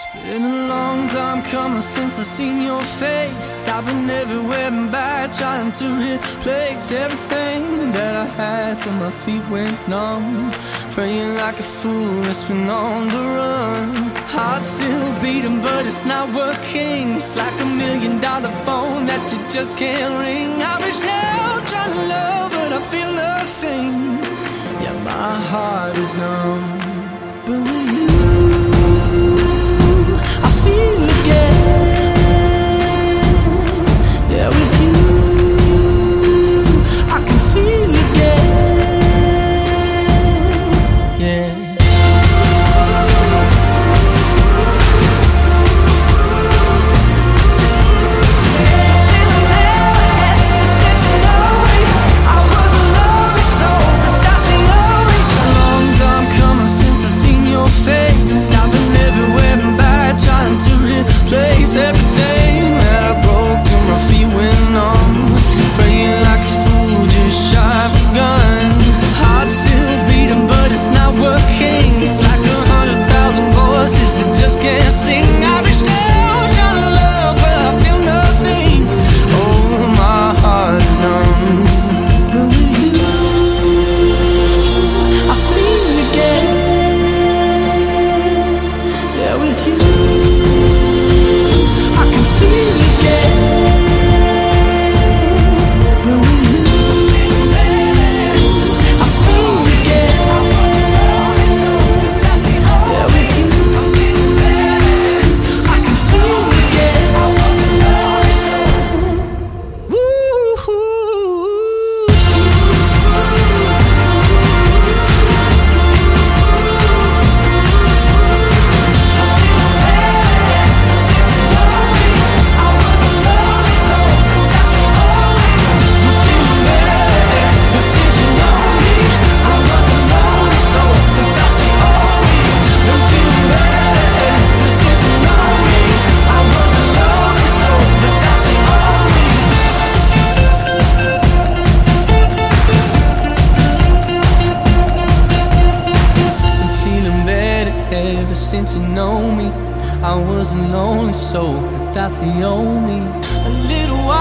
Been a long time coming since I seen your face. I've been everywhere and back, trying to replace everything that I had till my feet went numb. Praying like a fool, it's been on the run. Heart still beating, but it's not working. It's like $1 million phone that you just can't ring. I reached out trying to love, but I feel nothing. Yeah, my heart is numb. But with you feel again. Yeah, with you I can feel again. Yeah. Place everything that I broke till my feet went numb. Praying like a fool, just shy of a gun. Heart still beating, but it's not working. It's like 100,000 voices that just can't sing. I reached out trying to love, but I feel nothing. Oh, my heart is numb. But with you I feel again. Yeah, with you since you know me. I was a lonely soul, but that's the only. A little